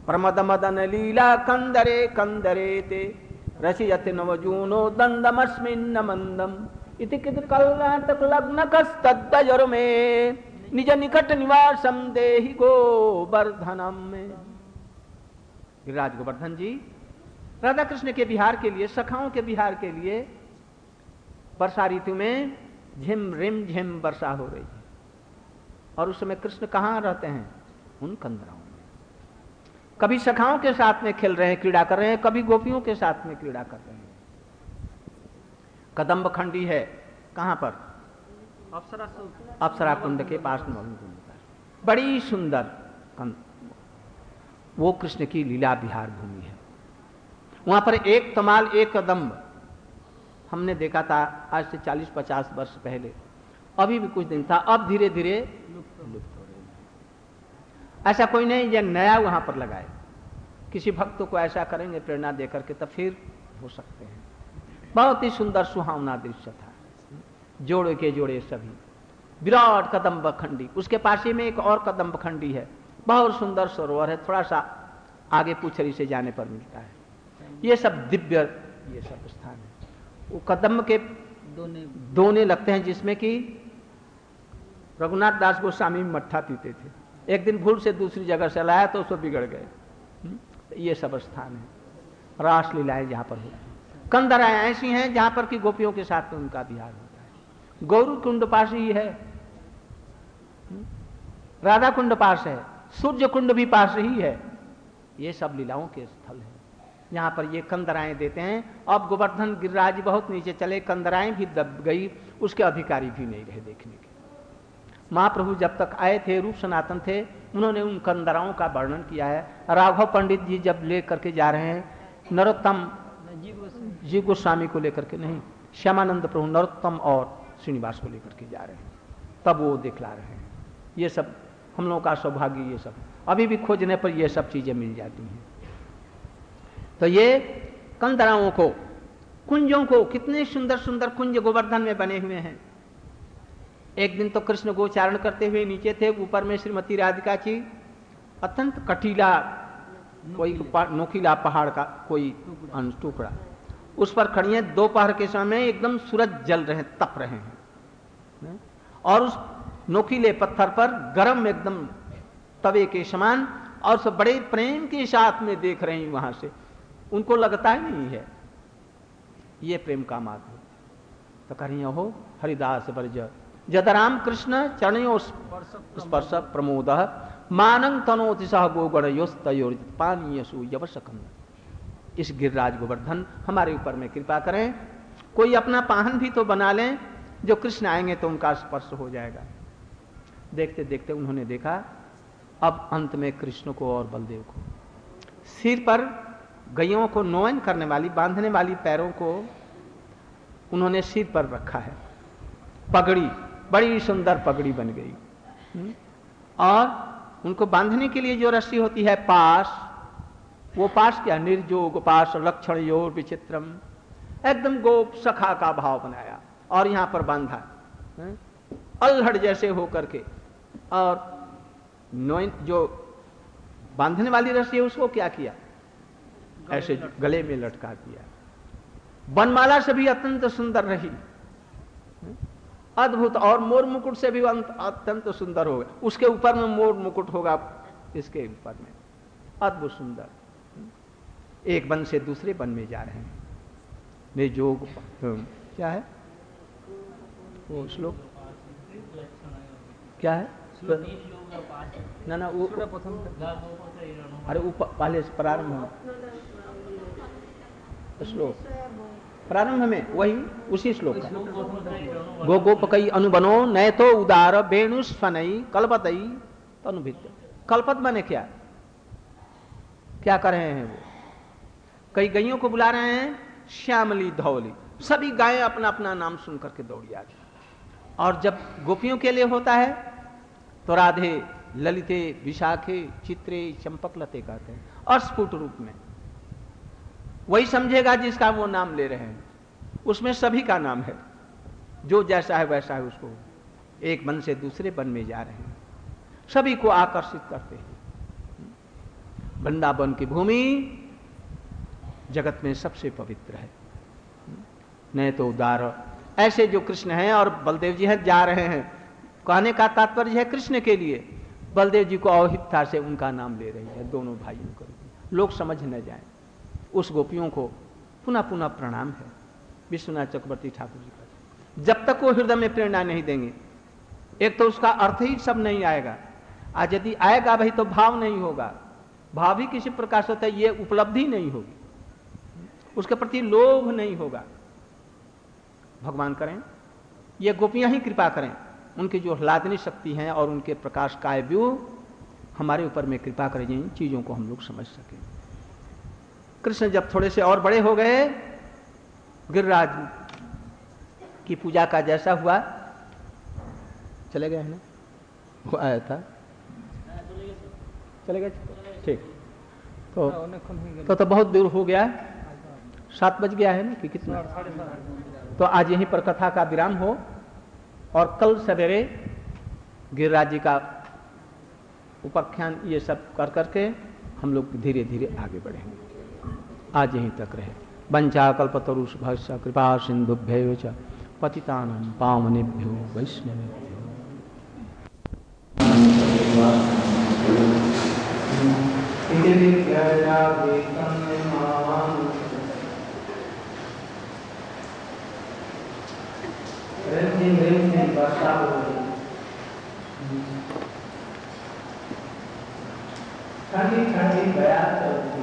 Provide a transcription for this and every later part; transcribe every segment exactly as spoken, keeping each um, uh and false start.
प्रमद मदन लीला कंदरे कंदरे ते रसियति नवजूनो दंडमस्मिन्न मंदम इति कित कर्णाटक लग्न कस्तद्दयर में निज निकट निवासम देहि गोवर्धनम में। गिरिराज गोवर्धन जी राधा कृष्ण के विहार के लिए, सखाओं के विहार के लिए वर्षा ऋतु में झिम रिम झिम वर्षा हो रही है, और उस समय कृष्ण कहाँ रहते हैं? उन कंदराओं में। कभी सखाओं के साथ में खेल रहे हैं, क्रीड़ा कर रहे हैं, कभी गोपियों के साथ में क्रीड़ा कर रहे हैं। कदम्ब खंडी है कहाँ पर? अप्सरा अप्सरा कुंड के पास में, बड़ी सुंदर कंद, वो कृष्ण की लीला विहार भूमि है। वहां पर एक तमाल एक कदम्ब हमने देखा था आज से चालीस पचास वर्ष पहले, अभी भी कुछ दिन था, अब धीरे धीरे लुप्त हो रहे हैं। ऐसा कोई नहीं ये नया वहां पर लगाए, किसी भक्त को ऐसा करेंगे प्रेरणा देकर के तब फिर हो सकते हैं। बहुत ही सुंदर सुहावना दृश्य था, जोड़े के जोड़े सभी, विराट कदम्ब खंडी, उसके पास ही में एक और कदम्ब खंडी है, बहुत सुंदर सरोवर है, थोड़ा सा आगे पुछरी से जाने पर मिलता है। ये सब दिव्य ये सब स्थान है। वो कदम्ब के दोने दोने लगते हैं जिसमें कि रघुनाथ दास गोस्वामी मट्ठा पीते थे, एक दिन भूल से दूसरी जगह से लाया तो उसको बिगड़ गए। ये सब स्थान है, रास लीलाएं जहां पर होती हैं। कंदराएं ऐसी हैं जहां पर कि गोपियों के साथ में उनका विहार होता है। गौरी कुंड पास ही है, राधा कुंड पास है, सूर्य कुंड भी पास ही है। ये सब लीलाओं के स्थल है यहाँ पर ये कंदराएं देते हैं। अब गोवर्धन गिरिराज बहुत नीचे चले, कंदराएं भी दब गई, उसके अधिकारी भी नहीं रहे देखने के। महाप्रभु जब तक आए थे, रूप सनातन थे, उन्होंने उन कंदराओं का वर्णन किया है। राघव पंडित जी जब ले करके जा रहे हैं, नरोत्तम जी गोस्वामी को लेकर के नहीं, श्यामानंद प्रभु नरोत्तम और श्रीनिवास को लेकर के जा रहे हैं, तब वो दिखला रहे हैं। ये सब हम लोगों का सौभाग्य, ये सब अभी भी खोजने पर ये सब चीजें मिल जाती हैं। तो ये कंदराओं को, कुंजों को, कितने सुंदर सुंदर कुंज गोवर्धन में बने हुए हैं। एक दिन तो कृष्ण गोचारण करते हुए नीचे थे, ऊपर में श्रीमती राधिका जी अत्यंत कटीला कोई नोकीला पहाड़ का कोई टुकड़ा, उस पर खड़ी हैं। दोपहर के समय एकदम सूरज जल रहे हैं, तप रहे हैं, और उस नोकीले पत्थर पर गरम एकदम तवे के समान, और सब बड़े प्रेम के साथ में देख रहे हैं वहां से। उनको लगता ही नहीं है ये प्रेम का मार्ग है। तो कहीं हो हरिदास वर्ज जदराम कृष्ण चरणयों स्पर्श प्रमोद मानंग तनोति सह गोगणयोस्तयोर्जित पानीयसु यवशकंद। इस गिरिराज गोवर्धन हमारे ऊपर में कृपा करें, कोई अपना पाहन भी तो बना लें, जो कृष्ण आएंगे तो उनका स्पर्श हो जाएगा। देखते देखते उन्होंने देखा, अब अंत में कृष्ण को और बलदेव को सिर पर गैयों को नोयन करने वाली, बांधने वाली पैरों को उन्होंने सिर पर रखा है। पगड़ी, बड़ी सुंदर पगड़ी बन गई, और उनको बांधने के लिए जो रस्सी होती है पास, वो पास क्या, निर्जोग पास लक्षण योर विचित्रम, एकदम गोप सखा का भाव बनाया और यहां पर बांधा अल्हड़ जैसे होकर के। और नोइन जो बांधने वाली रस्सी है उसको क्या किया, ऐसे गले में लटका दिया। बनमाला से भी अत्यंत सुंदर रही, अद्भुत, और मोर मुकुट से भी अत्यंत सुंदर होगा। उसके ऊपर में मोर मुकुट होगा, इसके ऊपर में अद्भुत सुंदर। एक वन से दूसरे वन में जा रहे हैं। निर्जोग क्या है वो श्लोक, क्या है ना ना वो अरे वो पहले प्रारंभ श्लोक, प्रारंभ में वही उसी श्लोक का गो गोपकई अनुबनो नय तो उदार वेणुस्फनई कल्पतई तनुभृत्य। कल्पत बने क्या, क्या कर रहे हैं वो, कई गैयों को बुला रहे हैं, श्यामली धौली, सभी गायें अपना अपना नाम सुन करके दौड़ी आ गई। और जब गोपियों के लिए होता है तो राधे, ललिते, विशाखे, चित्रे, चंपकलते कहते हैं, अस्फुट रूप में। वही समझेगा जिसका वो नाम ले रहे हैं, उसमें सभी का नाम है, जो जैसा है वैसा है उसको। एक वन से दूसरे वन में जा रहे हैं, सभी को आकर्षित करते हैं। वृंदावन की भूमि जगत में सबसे पवित्र है, नहीं तो उदार ऐसे जो कृष्ण हैं और बलदेव जी हैं जा रहे हैं। कहने का तात्पर्य है कृष्ण के लिए बलदेव जी को अवहितता से उनका नाम ले रही है, दोनों भाइयों को, लोग समझ न जाए। उस गोपियों को पुनः पुनः प्रणाम है विश्वनाथ चक्रवर्ती ठाकुर जी का। जब तक वो हृदय में प्रेरणा नहीं देंगे, एक तो उसका अर्थ ही सब नहीं आएगा, आज यदि आएगा भाई तो भाव नहीं होगा, भाव ही किसी प्रकार से होता है, ये उपलब्धि नहीं होगी, उसके प्रति लोभ नहीं होगा। भगवान करें, ये गोपियां ही कृपा करें, उनकी जो ह्लादनी शक्ति है और उनके प्रकाश काय व्यूह हमारे ऊपर में कृपा करें, इन चीजों को हम लोग समझ सकें। कृष्ण जब थोड़े से और बड़े हो गए, गिरिराज की पूजा का जैसा हुआ, चले गए हैं ना, वो आया था, चले गए, ठीक, तो तो, तो बहुत दूर हो गया, सात बज गया है ना कि कितना, तो आज यहीं पर कथा का विराम हो और कल सवेरे गिरिराज जी का उपाख्यान ये सब कर करके हम लोग धीरे धीरे आगे बढ़ेंगे। आज यहीं तक रहे। वंचा कल्पतरुष भस्य कृपा सिंधुभ्यैव च पतितानां पावनेभ्यो वैष्णवेभ्यो वर्षा हो रही, ठंडी ठंडी गया चलती,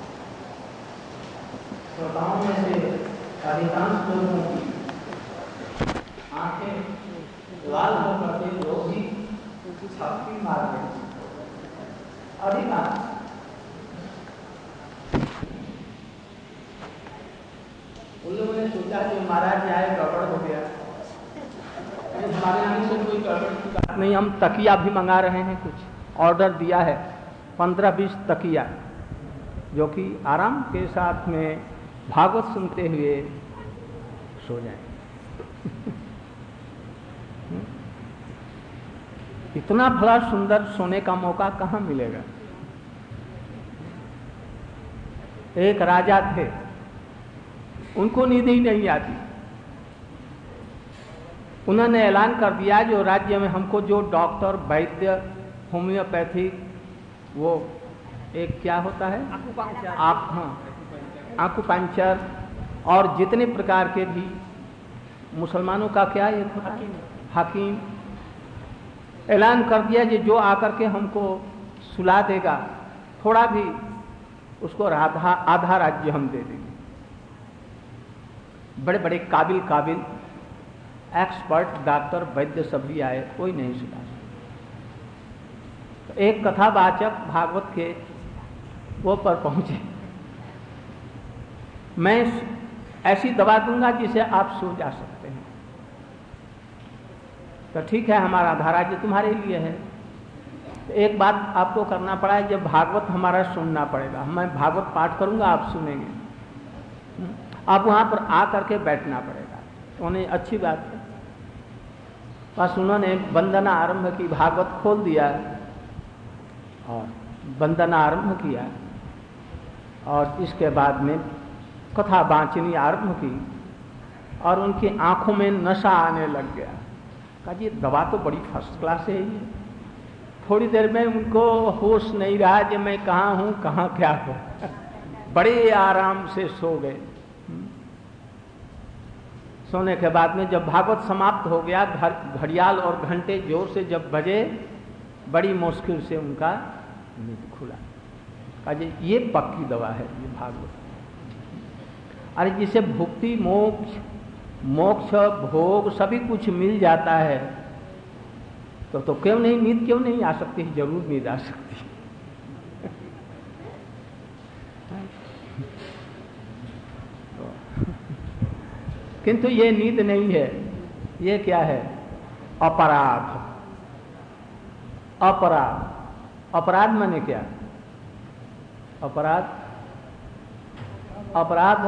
श्रोताओं में से अधिकांश लोगों की आंखें लाल होकर के लोग ही छापी मार रहे, अधिकांश उन लोगों ने सोचा कि महाराज आए गड़बड़ हो गया, हमारे यहाँ से कोई गड़बड़ की बात नहीं, हम तकिया भी मंगा रहे हैं, कुछ ऑर्डर दिया है, पंद्रह बीस तकिया, जो कि आराम के साथ में भागवत सुनते हुए सो जाएं। इतना भला सुंदर सोने का मौका कहाँ मिलेगा। एक राजा थे, उनको नींद ही नहीं आती, उन्होंने ऐलान कर दिया जो राज्य में हमको जो डॉक्टर वैद्य होम्योपैथिक वो एक क्या होता है आप हाँ आकुपंचर और जितने प्रकार के भी मुसलमानों का क्या एक होता है हकीम, ऐलान कर दिया कि जो आकर के हमको सुला देगा थोड़ा भी उसको आधा आधा राज्य हम दे देंगे। बड़े बड़े काबिल काबिल एक्सपर्ट डॉक्टर वैद्य सभी आए, कोई नहीं सुना। तो एक कथावाचक भागवत के वो पर पहुंचे, मैं ऐसी दवा दूंगा जिसे आप सो जा सकते हैं। तो ठीक है, हमारा आधा राज्य तुम्हारे लिए है। तो एक बात आपको करना पड़ा है, जब भागवत हमारा सुनना पड़ेगा, मैं भागवत पाठ करूंगा आप सुनेंगे, आप वहां पर आ करके बैठना पड़ेगा। तो उन्हें अच्छी बात है, बस उन्होंने वंदना आरंभ की, भागवत खोल दिया और वंदना आरंभ किया और इसके बाद में कथा वाचनी आरंभ की और उनकी आंखों में नशा आने लग गया। कहा जी दवा तो बड़ी फर्स्ट क्लास है ये। थोड़ी देर में उनको होश नहीं रहा कि मैं कहाँ हूँ कहाँ क्या हूँ, बड़े आराम से सो गए। सोने के बाद में जब भागवत समाप्त हो गया, घड़ियाल और घंटे जोर से जब बजे, बड़ी मुश्किल से उनका नींद खुला। कहा जी ये पक्की दवा है ये भागवत। अरे जिसे भुक्ति मोक्ष मोक्ष भोग सभी कुछ मिल जाता है तो तो क्यों नहीं नींद क्यों नहीं आ सकती? जरूर नींद आ सकती है। किंतु ये नींद नहीं है, ये क्या है? अपराध। अपराध अपराध माने क्या? अपराध अपराध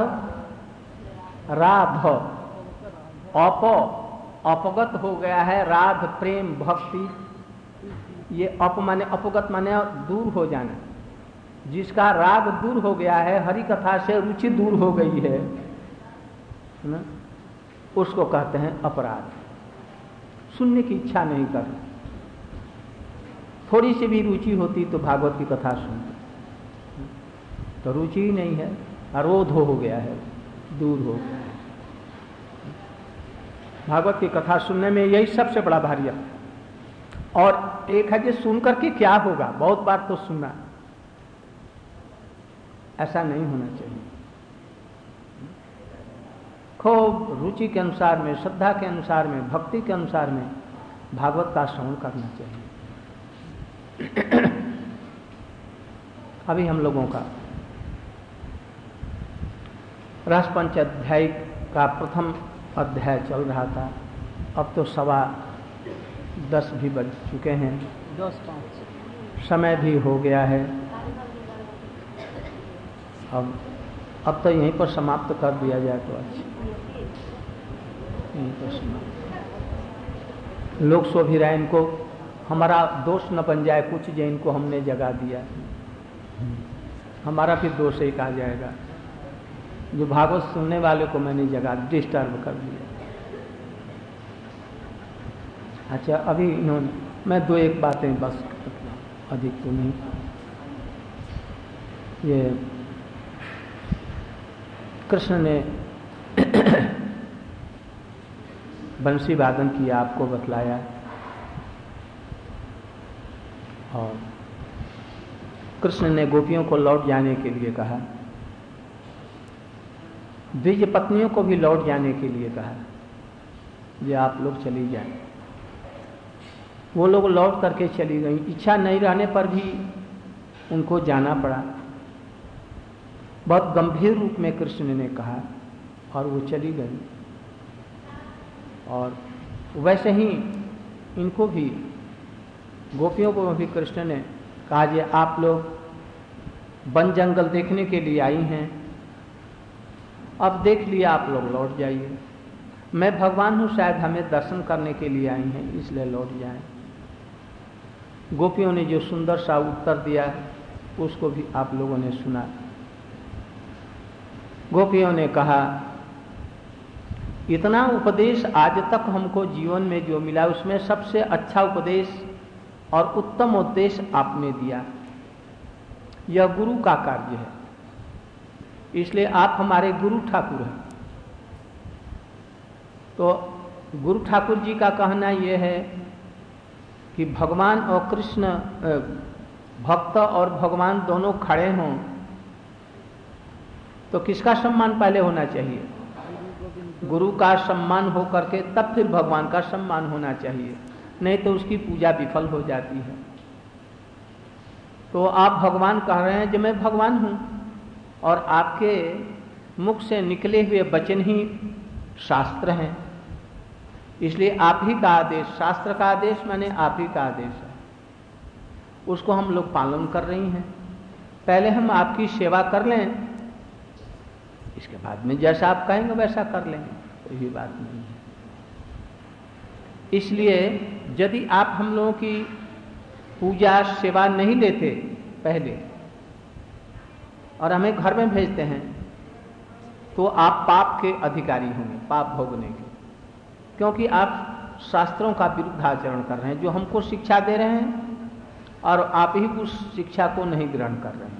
राध अप अपगत हो गया है, राध प्रेम भक्ति। ये अप माने अपगत माने दूर हो जाना, जिसका राग दूर हो गया है, हरि कथा से रुचि दूर हो गई है ना, उसको कहते हैं अपराध। सुनने की इच्छा नहीं कर, थोड़ी सी भी रुचि होती तो भागवत की कथा सुनते, तो रुचि ही नहीं है, अरोध हो गया है, दूर हो गया है। भागवत की कथा सुनने में यही सबसे बड़ा भारी है। और एक है कि सुन करके क्या होगा, बहुत बार तो सुना, ऐसा नहीं होना चाहिए। खूब रुचि के अनुसार में, श्रद्धा के अनुसार में, भक्ति के अनुसार में भागवत का श्रवण करना चाहिए। अभी हम लोगों का रसपंच अध्याय का प्रथम अध्याय चल रहा था, अब तो सवा दस भी बज चुके हैं, दस पाँच समय भी हो गया है। अब अब तो यहीं पर समाप्त कर दिया जाए तो अच्छा, यहीं पर समाप्त। लोग सो भी रहे, इनको हमारा दोष न बन जाए कुछ जो इनको हमने जगा दिया, हमारा भी दोष एक आ जाएगा जो भागवत सुनने वाले को मैंने जगा डिस्टर्ब कर दिया। अच्छा, अभी इन्होंने, मैं दो एक बातें बस, अधिक तो नहीं। ये कृष्ण ने बंसी वादन किया, आपको बतलाया, और कृष्ण ने गोपियों को लौट जाने के लिए कहा, द्विज पत्नियों को भी लौट जाने के लिए कहा, ये आप लोग चली जाएं। वो लोग लौट करके चली गई, इच्छा नहीं रहने पर भी उनको जाना पड़ा। बहुत गंभीर रूप में कृष्ण ने कहा और वो चली गई। और वैसे ही इनको भी, गोपियों को भी कृष्ण ने कहा, जे आप लोग वन जंगल देखने के लिए आई हैं, अब देख लिया, आप लोग लौट जाइए। मैं भगवान हूँ, शायद हमें दर्शन करने के लिए आई हैं, इसलिए लौट जाएं। गोपियों ने जो सुंदर सा उत्तर दिया उसको भी आप लोगों ने सुना। गोपियों ने कहा, इतना उपदेश आज तक हमको जीवन में जो मिला उसमें सबसे अच्छा उपदेश और उत्तम उपदेश आपने दिया। यह गुरु का कार्य है, इसलिए आप हमारे गुरु ठाकुर हैं। तो गुरु ठाकुर जी का कहना यह है कि भगवान और कृष्ण, भक्त और भगवान दोनों खड़े हों तो किसका सम्मान पहले होना चाहिए? गुरु का सम्मान हो करके तब फिर भगवान का सम्मान होना चाहिए, नहीं तो उसकी पूजा विफल हो जाती है। तो आप भगवान कह रहे हैं कि मैं भगवान हूँ, और आपके मुख से निकले हुए वचन ही शास्त्र हैं, इसलिए आप ही का आदेश, शास्त्र का आदेश माने आप ही का आदेश है, उसको हम लोग पालन कर रही हैं। पहले हम आपकी सेवा कर लें, इसके बाद में जैसा आप कहेंगे वैसा कर लेंगे, कोई बात नहीं है। इसलिए यदि आप हम लोगों की पूजा सेवा नहीं लेते पहले और हमें घर में भेजते हैं, तो आप पाप के अधिकारी होंगे, पाप भोगने के, क्योंकि आप शास्त्रों का विरुद्ध आचरण कर रहे हैं। जो हमको शिक्षा दे रहे हैं और आप ही उस शिक्षा को नहीं ग्रहण कर रहे हैं।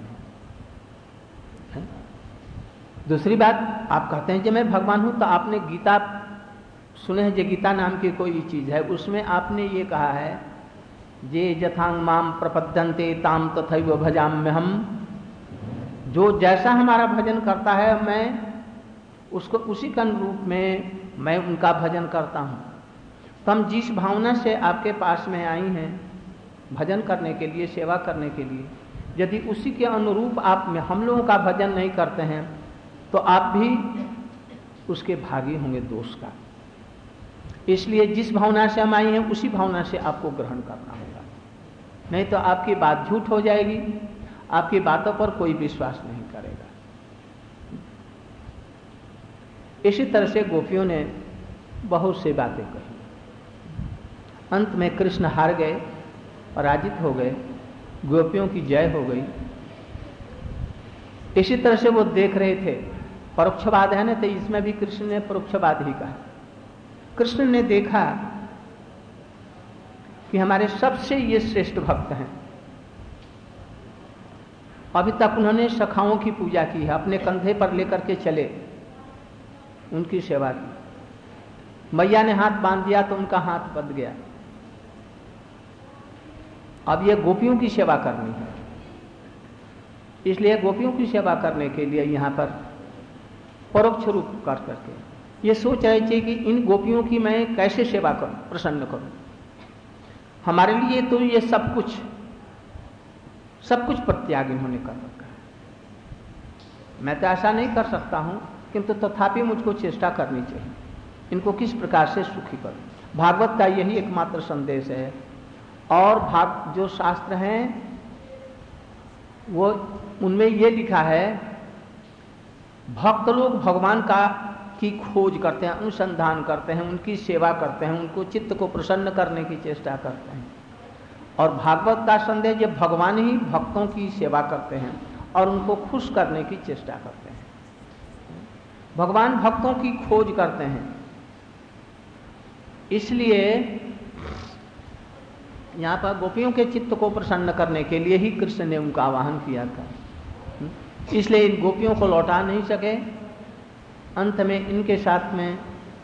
दूसरी बात, आप कहते हैं कि मैं भगवान हूं, तो आपने गीता सुने हैं, जो गीता नाम की कोई चीज है, उसमें आपने ये कहा है, जे यथांग माम प्रपद्यन्ते ताम तथैव भजाम्य हम, जो जैसा हमारा भजन करता है मैं उसको उसी के अनुरूप में मैं उनका भजन करता हूँ। तो हम जिस भावना से आपके पास में आई हैं भजन करने के लिए, सेवा करने के लिए, यदि उसी के अनुरूप आप में हम लोगों का भजन नहीं करते हैं तो आप भी उसके भागी होंगे दोष का। इसलिए जिस भावना से हम आई हैं उसी भावना से आपको ग्रहण करना होगा, नहीं तो आपकी बात झूठ हो जाएगी, आपकी बातों पर कोई विश्वास नहीं करेगा। इसी तरह से गोपियों ने बहुत सी बातें कही। अंत में कृष्ण हार गए, पराजित हो गए, गोपियों की जय हो गई। इसी तरह से वो देख रहे थे, परोक्षवाद है ना, तो इसमें भी कृष्ण ने परोक्षवाद ही कहा। कृष्ण ने देखा कि हमारे सबसे ये श्रेष्ठ भक्त हैं। अभी तक उन्होंने सखाओं की पूजा की है, अपने कंधे पर लेकर के चले, उनकी सेवा की। मैया ने हाथ बांध दिया तो उनका हाथ बंध गया। अब ये गोपियों की सेवा करनी है, इसलिए गोपियों की सेवा करने के लिए यहाँ पर परोक्ष रूप कर करके ये सोच रहे थे कि इन गोपियों की मैं कैसे सेवा करूं, प्रसन्न करूं। हमारे लिए तो ये सब कुछ सब कुछ परित्याग इन्होंने कर रखा है। मैं तो ऐसा नहीं कर सकता हूं, किंतु तथापि मुझको चेष्टा करनी चाहिए, इनको किस प्रकार से सुखी करूं। भागवत का यही एकमात्र संदेश है। और भाग जो शास्त्र हैं वो उनमें ये लिखा है, भक्त लोग भगवान का की खोज करते हैं, अनुसंधान करते हैं, उनकी सेवा करते हैं, उनको चित्त को प्रसन्न करने की चेष्टा करते हैं। और भागवत का संदेश, ये भगवान ही भक्तों की सेवा करते हैं और उनको खुश करने की चेष्टा करते हैं। भगवान भक्तों की खोज करते हैं, इसलिए यहाँ पर गोपियों के चित्त को प्रसन्न करने के लिए ही कृष्ण ने उनका आवाहन किया था। इसलिए इन गोपियों को लौटा नहीं सके, अंत में इनके साथ में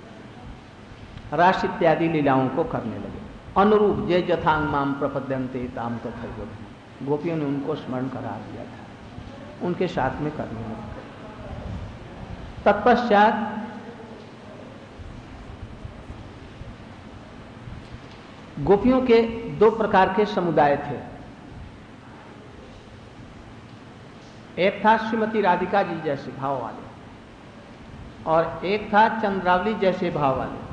रास इत्यादि लीलाओं को करने लगे। अनुरूप जे जथांग माम प्रपद्यन्ते ताम तथैव। गोपियों ने उनको स्मरण करा दिया था, उनके साथ में करने लगे। तत्पश्चात गोपियों के दो प्रकार के समुदाय थे। एक था श्रीमती राधिका जी जैसे भाव वाले और एक था चंद्रावली जैसे भाव वाले।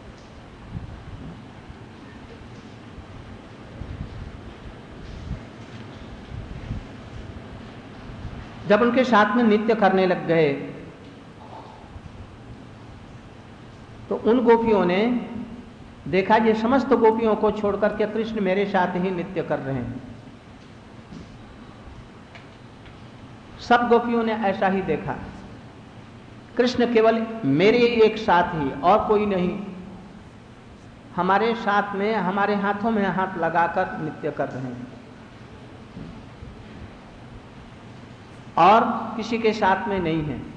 जब उनके साथ में नृत्य करने लग गए तो उन गोपियों ने देखा ये समस्त गोपियों को छोड़कर के कृष्ण मेरे साथ ही नृत्य कर रहे हैं। सब गोपियों ने ऐसा ही देखा, कृष्ण केवल मेरे एक साथ ही और कोई नहीं, हमारे साथ में, हमारे हाथों में हाथ लगाकर नृत्य कर रहे हैं और किसी के साथ में नहीं है।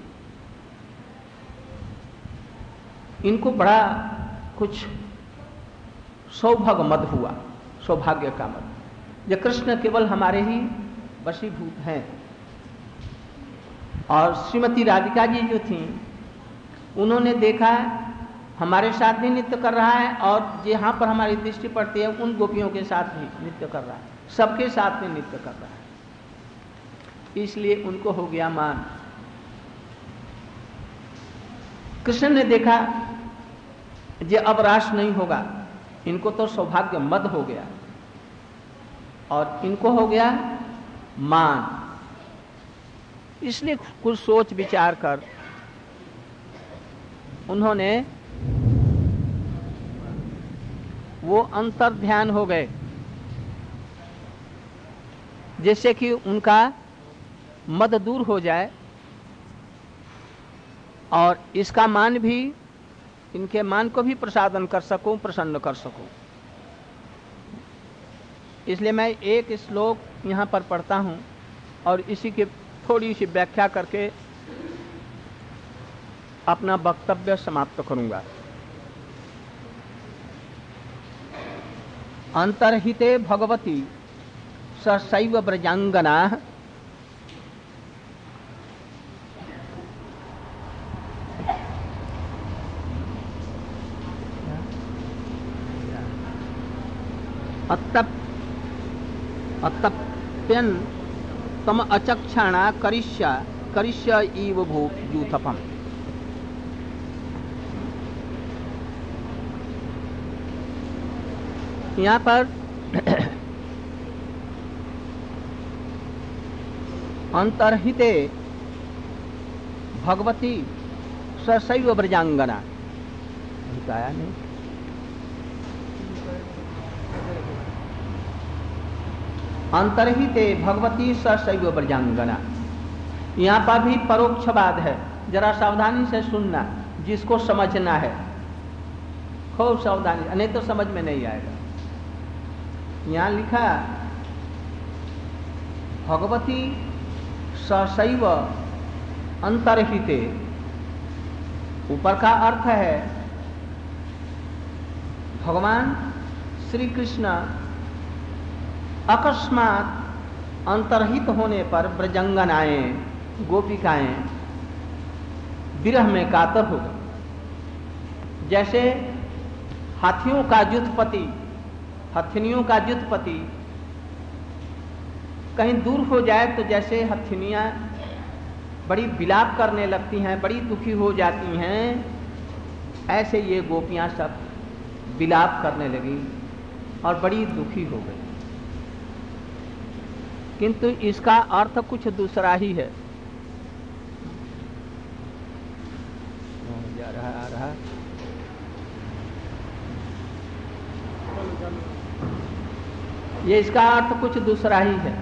इनको बड़ा कुछ सौभाग्य मद हुआ, सौभाग्य का मद। ये कृष्ण केवल हमारे ही वशीभूत हैं। और श्रीमती राधिका जी जो थीं, उन्होंने देखा हमारे साथ भी नृत्य कर रहा है और जहाँ पर हमारी दृष्टि पड़ती है उन गोपियों के साथ भी नृत्य कर रहा है, सबके साथ में नृत्य कर रहा है। इसलिए उनको हो गया मान। कृष्ण ने देखा ये अब रास नहीं होगा, इनको तो सौभाग्य मद हो गया और इनको हो गया मान। इसलिए कुछ सोच विचार कर उन्होंने वो अंतर ध्यान हो गए, जैसे कि उनका मद दूर हो जाए और इसका मान भी, इनके मान को भी प्रसादन कर सकूं, प्रसन्न कर सकूं। इसलिए मैं एक श्लोक यहाँ पर पढ़ता हूँ और इसी की थोड़ी सी व्याख्या करके अपना वक्तव्य समाप्त करूंगा। अंतर्हिते भगवती ससैव ब्रजांगना अतप अतप्यन तम अचक्षाणा करिष्या करिष्य इव भू यूथपम। यहाँ पर अंतर्हिते भगवती ससैव ब्रजांगना बताया नहीं। अंतर्हिते भगवती ससैव ब्रजांगना, यहाँ पर भी परोक्षवाद है, जरा सावधानी से सुनना, जिसको समझना है खूब सावधानी, नहीं तो समझ में नहीं आएगा। यहाँ लिखा भगवती सशैव अंतर्हिते, ऊपर का अर्थ है भगवान श्री कृष्ण अकस्मात अंतर्हित होने पर ब्रजंगनाएं गोपिकाएं विरह में कातर हो गई। जैसे हाथियों का जुथपति, हथिनियों का जुथपति कहीं दूर हो जाए तो जैसे हथिनियां बड़ी विलाप करने लगती हैं, बड़ी दुखी हो जाती हैं, ऐसे ये गोपियां सब विलाप करने लगी और बड़ी दुखी हो गई। किंतु इसका अर्थ कुछ दूसरा ही है। जा रहा आ रहा ये इसका अर्थ कुछ दूसरा ही है।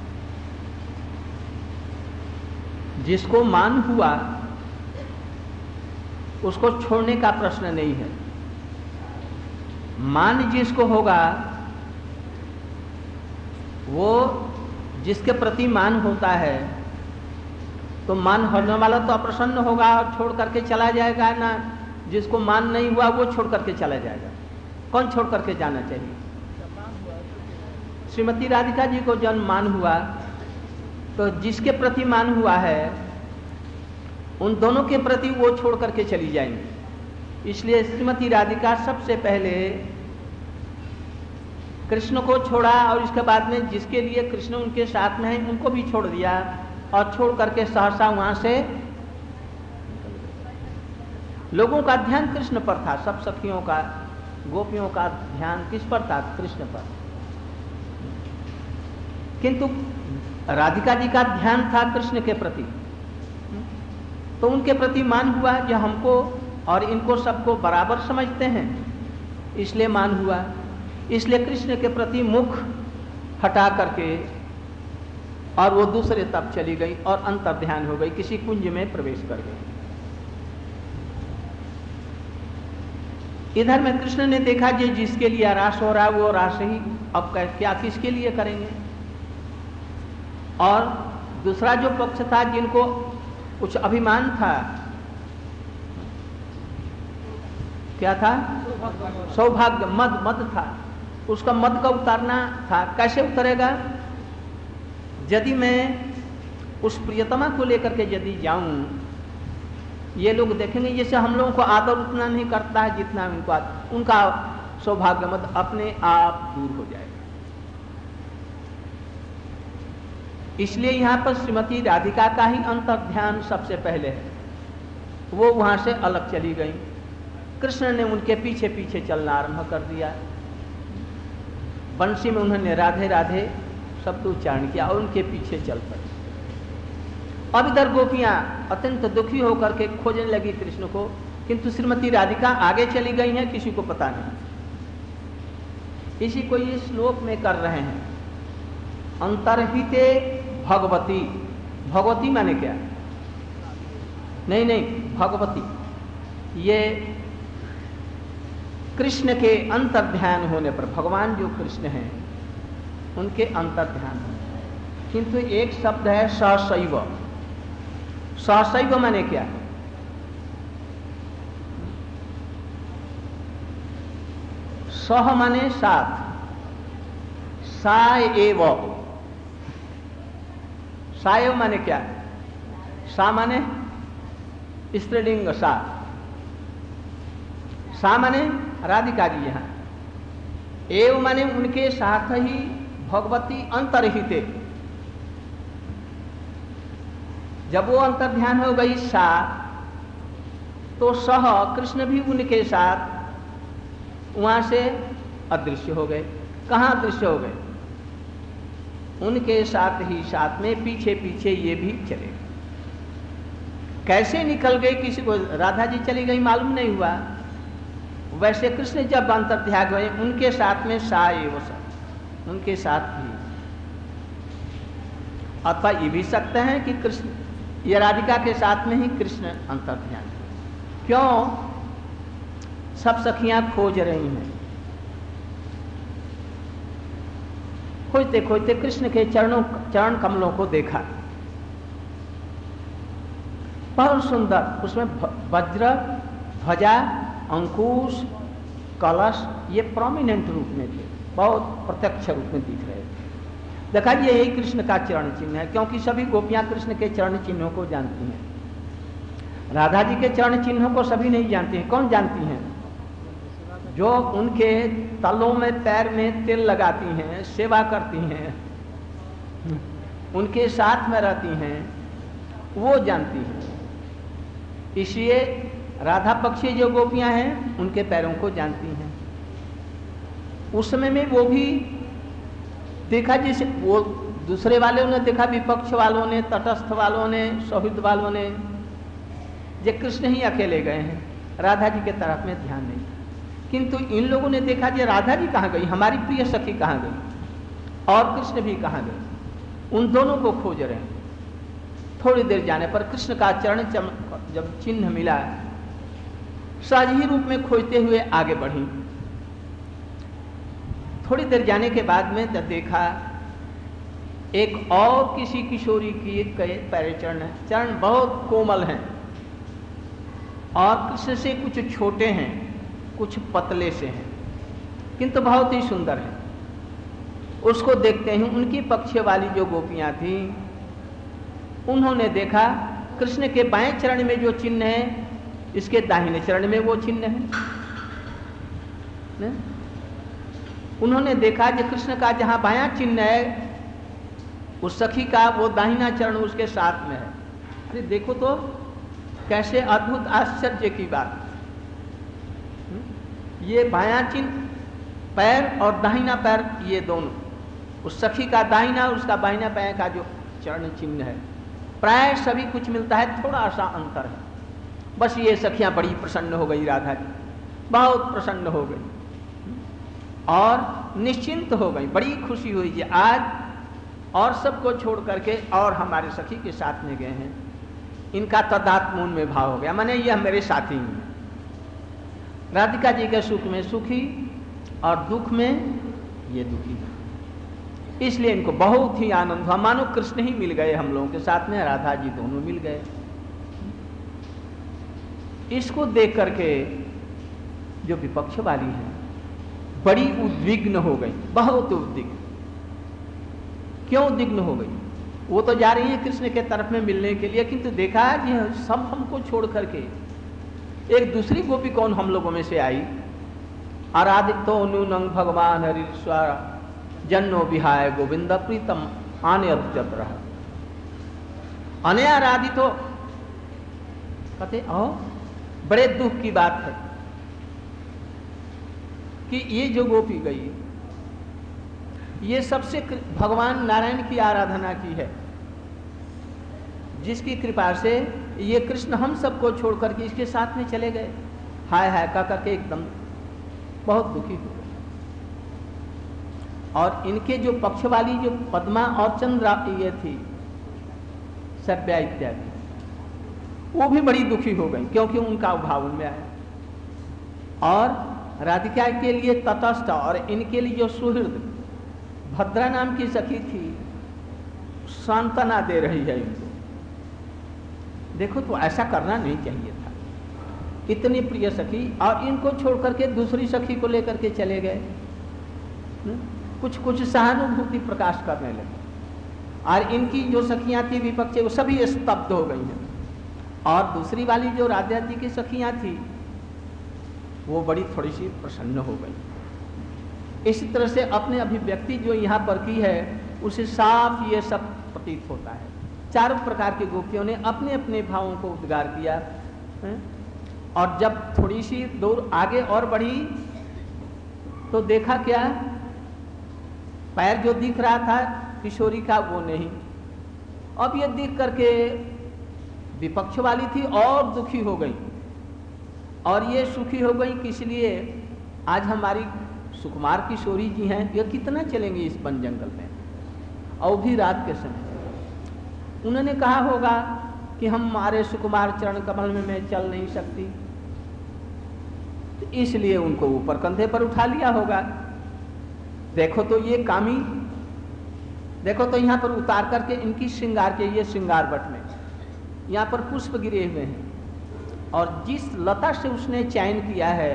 जिसको मान हुआ उसको छोड़ने का प्रश्न नहीं है। मान जिसको होगा, वो जिसके प्रति मान होता है तो मान होने वाला तो अप्रसन्न होगा और छोड़ करके चला जाएगा ना। जिसको मान नहीं हुआ वो छोड़ करके चला जाएगा। कौन छोड़ करके जाना चाहिए? श्रीमती राधिका जी को जब मान हुआ तो जिसके प्रति मान हुआ है उन दोनों के प्रति वो छोड़ करके चली जाएंगी। इसलिए श्रीमती राधिका सबसे पहले कृष्ण को छोड़ा और इसके बाद में जिसके लिए कृष्ण उनके साथ में है उनको भी छोड़ दिया और छोड़ करके सहसा वहां से लोगों का ध्यान कृष्ण पर था। सब सखियों का, गोपियों का ध्यान किस पर था? कृष्ण पर। किंतु राधिका जी का ध्यान था कृष्ण के प्रति, तो उनके प्रति मान हुआ जो हमको और इनको सबको बराबर समझते हैं, इसलिए मान हुआ। इसलिए कृष्ण के प्रति मुख हटा करके और वो दूसरे तब चली गई और अंतर ध्यान हो गई, किसी कुंज में प्रवेश कर गई। इधर में कृष्ण ने देखा जो जिसके लिए रास हो रहा है वो रास ही, अब क्या किसके लिए करेंगे। और दूसरा जो पक्ष था जिनको कुछ अभिमान था, क्या था? सौभाग्य, मद मद था, उसका मद का उतारना था। कैसे उतरेगा? यदि मैं उस प्रियतमा को लेकर के यदि जाऊं, ये लोग देखेंगे जैसे हम लोगों को आदर उतना नहीं करता है जितना उनको आदर, उनका सौभाग्य मद अपने आप दूर हो जाएगा। इसलिए यहां पर श्रीमती राधिका का ही अंतर ध्यान सबसे पहले है। वो वहां से अलग चली गई, कृष्ण ने उनके पीछे पीछे चलना आरंभ कर दिया। बंसी में उन्होंने राधे राधे शब्द उच्चारण किया और उनके पीछे चल पड़े। अब इधर गोपियां अत्यंत दुखी होकर के खोजने लगी कृष्ण को, किंतु श्रीमती राधिका आगे चली गई हैं, किसी को पता नहीं। इसी को ये श्लोक में कर रहे हैं, अंतर्हिते भगवती। भगवती माने क्या? नहीं नहीं, भगवती ये कृष्ण के अंतर ध्यान होने पर, भगवान जो कृष्ण हैं उनके अंतर ध्यान होने। किंतु एक शब्द है सशैव। सशैव माने क्या? सह माने साथ, सा एव। साएव माने क्या? सा माने स्त्रीलिंग सा, सा माने राधिका जी यहाँ, एव माने उनके साथ ही भगवती अंतर्हिते। जब वो अंतर ध्यान हो गई सा, तो सह कृष्ण भी उनके साथ वहां से अदृश्य हो गए। कहाँ अदृश्य हो गए? उनके साथ ही साथ में पीछे पीछे ये भी चले। कैसे निकल गए किसी को, राधा जी चली गई मालूम नहीं हुआ। वैसे कृष्ण जब अंतर ध्यान गए उनके साथ में सा एव सा, उनके साथ ही। अथवा ये भी सकते हैं कि कृष्ण ये राधिका के साथ में ही कृष्ण अंतर्ध्यान। क्यों? सब सखियां खोज रही हैं। खोजते खोजते कृष्ण के चरणों चरण कमलों को देखा, बहुत सुंदर। उसमें वज्र, ध्वजा, अंकुश, कलश ये प्रोमिनेंट रूप में थे, बहुत प्रत्यक्ष रूप में दिख रहे थे। देखा ये यही कृष्ण का चरण चिन्ह है, क्योंकि सभी गोपियां कृष्ण के चरण चिन्हों को जानती हैं। राधा जी के चरण चिन्हों को सभी नहीं जानती हैं। कौन जानती हैं? जो उनके तलों में पैर में तेल लगाती हैं, सेवा करती हैं, उनके साथ में रहती हैं, वो जानती हैं। इसलिए राधा पक्षी जो गोपियां हैं उनके पैरों को जानती हैं। उस समय में वो भी देखा, जैसे वो दूसरे वालों ने देखा, विपक्ष वालों ने, तटस्थ वालों ने, सौहृद वालों ने, ये कृष्ण ही अकेले गए हैं, राधा जी के तरफ में ध्यान नहीं था। किंतु इन लोगों ने देखा कि राधा जी कहाँ गई, हमारी प्रिय सखी कहाँ गई, और कृष्ण भी कहाँ गए। उन दोनों को खोज रहे हैं। थोड़ी देर जाने पर कृष्ण का चरण जब चिन्ह मिला, सहज ही रूप में खोजते हुए आगे बढ़ी। थोड़ी देर जाने के बाद में जब देखा एक और किसी किशोरी की पैर चरण है, चरण बहुत कोमल हैं और कृष्ण से कुछ छोटे हैं, कुछ पतले से हैं, किंतु बहुत ही सुंदर हैं। उसको देखते ही उनकी पक्ष वाली जो गोपियां थी, उन्होंने देखा कृष्ण के बाएं चरण में जो चिन्ह है, इसके दाहिने चरण में वो चिन्ह है। ने? उन्होंने देखा कि कृष्ण का जहां बायां चिन्ह है, उस सखी का वो दाहिना चरण उसके साथ में है। अरे देखो तो कैसे अद्भुत आश्चर्य की बात। ये बायां चिन्ह पैर और दाहिना पैर, ये दोनों, उस सखी का दाहिना उसका बाहिना पैर का जो चरण चिन्ह है, प्राय सभी कुछ मिलता है, थोड़ा सा अंतर है। बस ये सखियां बड़ी प्रसन्न हो गई, राधा जी बहुत प्रसन्न हो गई और निश्चिंत हो गई, बड़ी खुशी हुई कि आज और सबको छोड़ करके और हमारे सखी के साथ में गए हैं। इनका तदात्म में भाव हो गया, माने ये मेरे साथी हैं। राधिका जी के सुख में सुखी और दुख में ये दुखी, इसलिए इनको बहुत ही आनंद हुआ, मानो कृष्ण ही मिल गए हम लोगों के साथ में, राधा जी दोनों मिल गए। इसको देख करके जो विपक्ष वाली है बड़ी उद्विग्न हो गई, बहुत उद्विग्न। क्यों उद्विग्न हो गई? वो तो जा रही है कृष्ण के तरफ में मिलने के लिए, किंतु देखा कि सब हमको छोड़ करके एक दूसरी गोपी कौन हम लोगों में से आई, आराधितो नूनं भगवान हरिश्वर जन्नो विहाय गोविंद प्रीतम आने अद्यत रहा। अने आराधितो कहते ओ बड़े दुख की बात है कि ये जो गोपी गई, ये सबसे भगवान नारायण की आराधना की है, जिसकी कृपा से ये कृष्ण हम सबको छोड़ करके इसके साथ में चले गए। हाय हाय का करके एकदम बहुत दुखी हो गए। और इनके जो पक्ष वाली जो पद्मा और चंद्रा ये थी सभ्या इत्यादि, वो भी बड़ी दुखी हो गई, क्योंकि उनका अभाव उनमें आया। और राधिका के लिए तटस्थ और इनके लिए जो सुहृद भद्रा नाम की सखी थी, सांत्वना दे रही है इनको। देखो तो ऐसा करना नहीं चाहिए था, इतनी प्रिय सखी और इनको छोड़ करके दूसरी सखी को लेकर के चले गए। कुछ कुछ सहानुभूति प्रकाश करने लगे और इनकी जो सखियां थी विपक्ष, वो सभी स्तब्ध हो गई हैं। और दूसरी वाली जो राधा जी की सखियां थी, वो बड़ी थोड़ी सी प्रसन्न हो गई। इसी तरह से अपने अभिव्यक्ति जो यहाँ पर की है, उसे साफ ये सब प्रतीत होता है। चारों प्रकार की गोपियों ने अपने अपने भावों को उद्गार किया है? और जब थोड़ी सी दूर आगे और बढ़ी तो देखा क्या, पैर जो दिख रहा था किशोरी का वो नहीं। अब ये दिख करके विपक्ष वाली थी और दुखी हो गई, और ये सुखी हो गई किस लिए, आज हमारी सुकुमार किशोरी जी हैं, ये कितना चलेंगे इस वन जंगल में, और भी रात के समय। उन्होंने कहा होगा कि हम हमारे सुकुमार चरण कमल में मैं चल नहीं सकती, तो इसलिए उनको ऊपर कंधे पर उठा लिया होगा। देखो तो ये कामी, देखो तो यहाँ पर उतार करके इनकी श्रृंगार के, ये श्रृंगार बट में यहाँ पर पुष्प गिरे हुए हैं, और जिस लता से उसने चयन किया है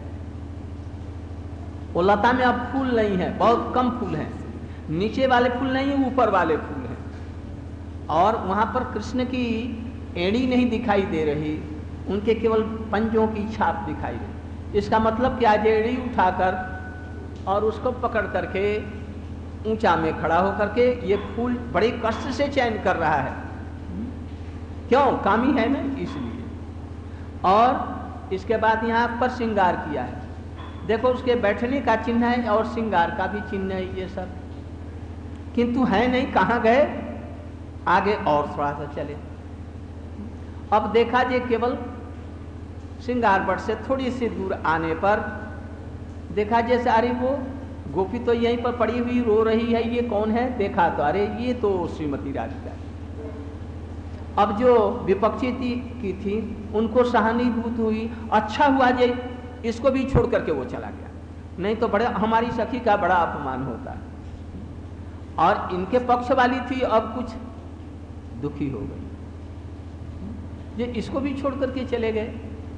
वो लता में अब फूल नहीं है, बहुत कम फूल हैं, नीचे वाले फूल नहीं है, ऊपर वाले फूल हैं, और वहां पर कृष्ण की एड़ी नहीं दिखाई दे रही, उनके केवल पंजों की छाप दिखाई दे। इसका मतलब क्या, एड़ी उठाकर और उसको पकड़ करके ऊंचा में खड़ा होकर के ये फूल बड़े कष्ट से चयन कर रहा है। क्यों, कामी है ना, इसलिए। और इसके बाद यहाँ पर श्रृंगार किया है, देखो उसके बैठने का चिन्ह है और श्रृंगार का भी चिन्ह है ये सब, किंतु है नहीं, कहाँ गए, आगे और थोड़ा सा चले। अब देखा जे केवल श्रृंगार बट से थोड़ी सी दूर आने पर देखा जैसे अरे वो गोपी तो यहीं पर पड़ी हुई रो रही है, ये कौन है, देखा तो अरे ये तो श्रीमती राधिका। अब जो विपक्षी थी की थी उनको सहानुभूति हुई, अच्छा हुआ जे इसको भी छोड़ करके वो चला गया, नहीं तो बड़े हमारी सखी का बड़ा अपमान होता। और इनके पक्ष वाली थी अब कुछ दुखी हो गई, ये इसको भी छोड़ करके चले गए।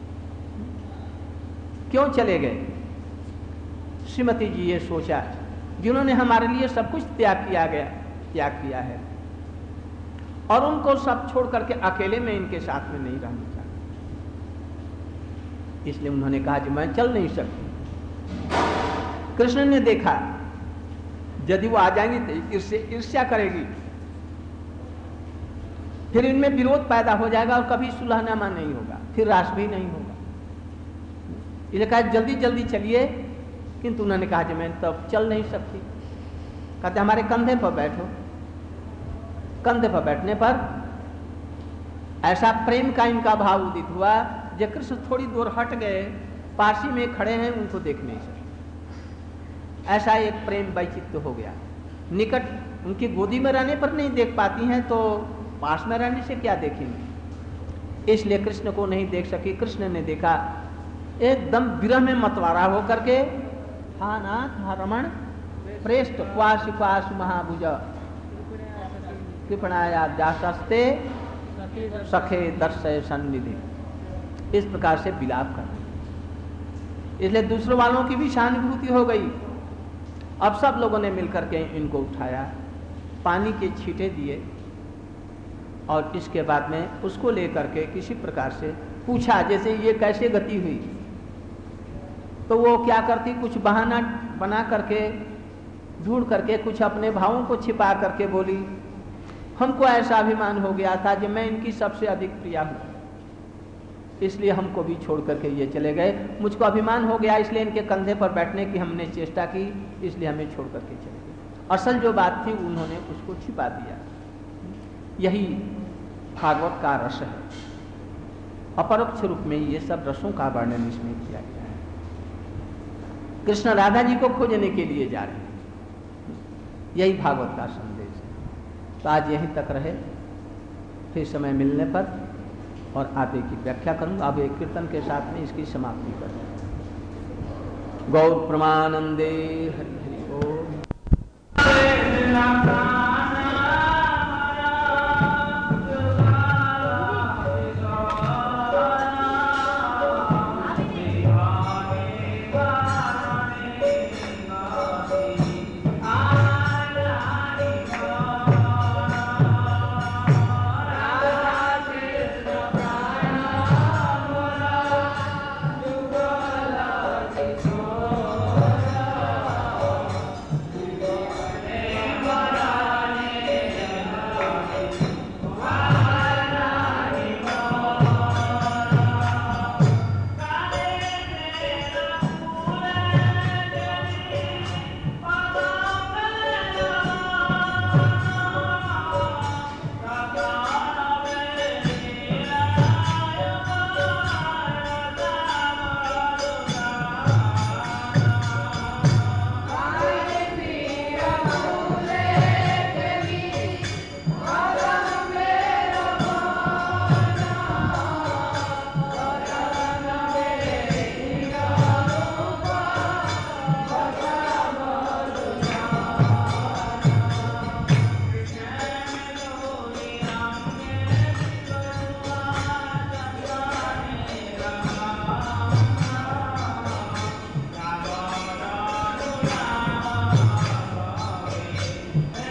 क्यों चले गए, श्रीमती जी ये सोचा, जिन्होंने हमारे लिए सब कुछ त्याग किया गया त्याग किया है, और उनको सब छोड़ करके अकेले में इनके साथ में नहीं रहना चाहती, इसलिए उन्होंने कहा कि मैं चल नहीं सकती। कृष्ण ने देखा यदि वो आ जाएंगी तो इससे ईर्ष्या करेगी, फिर इनमें विरोध पैदा हो जाएगा और कभी सुलहनामा नहीं होगा, फिर रास भी नहीं होगा। इसलिए कहा जल्दी जल्दी चलिए, किंतु उन्होंने कहा कि मैं तब चल नहीं सकती। कहते हमारे कंधे पर बैठो। कंधे पर बैठने पर ऐसा प्रेम का इनका भाव उदित हुआ, जब कृष्ण थोड़ी दूर हट गए, पासी में खड़े हैं, उनको देख नहीं सके, ऐसा एक प्रेम वैचित्य हो गया। निकट उनकी गोदी में रहने पर नहीं देख पाती हैं, तो पास में रहने से क्या देखेंगे, इसलिए कृष्ण को नहीं देख सकी। कृष्ण ने देखा, एकदम विरह में मतवारा होकर के, हा नाथ हा रमण प्रेष्ठ क्वास क्वास महाभुज कृपणाया दासस्ते सखे दर्शय सन्निधि, इस प्रकार से विलाप कर। इसलिए दूसरों वालों की भी सहानुभूति हो गई। अब सब लोगों ने मिलकर के इनको उठाया, पानी के छींटे दिए, और इसके बाद में उसको लेकर के किसी प्रकार से पूछा जैसे ये कैसे गति हुई, तो वो क्या करती, कुछ बहाना बना करके ढूंढ करके कुछ अपने भावों को छिपा करके बोली, हमको ऐसा अभिमान हो गया था कि मैं इनकी सबसे अधिक प्रिया हूँ, इसलिए हमको भी छोड़ करके ये चले गए। मुझको अभिमान हो गया, इसलिए इनके कंधे पर बैठने की हमने चेष्टा की, इसलिए हमें छोड़ करके चले गए। असल जो बात थी उन्होंने उसको छिपा दिया। यही भागवत का रस है। अपरोक्ष रूप में ये सब रसों का वर्णन इसमें किया गया है। कृष्ण राधा जी को खोजने के लिए जा रहे हैं, यही भागवत का संदेश है। तो आज यहीं तक रहे, फिर समय मिलने पर और आगे की व्याख्या करूंगा। अब एक कीर्तन के साथ में इसकी समाप्ति करूंगा। गौर प्रमानंदे हरि हरि ओम। Bye. है।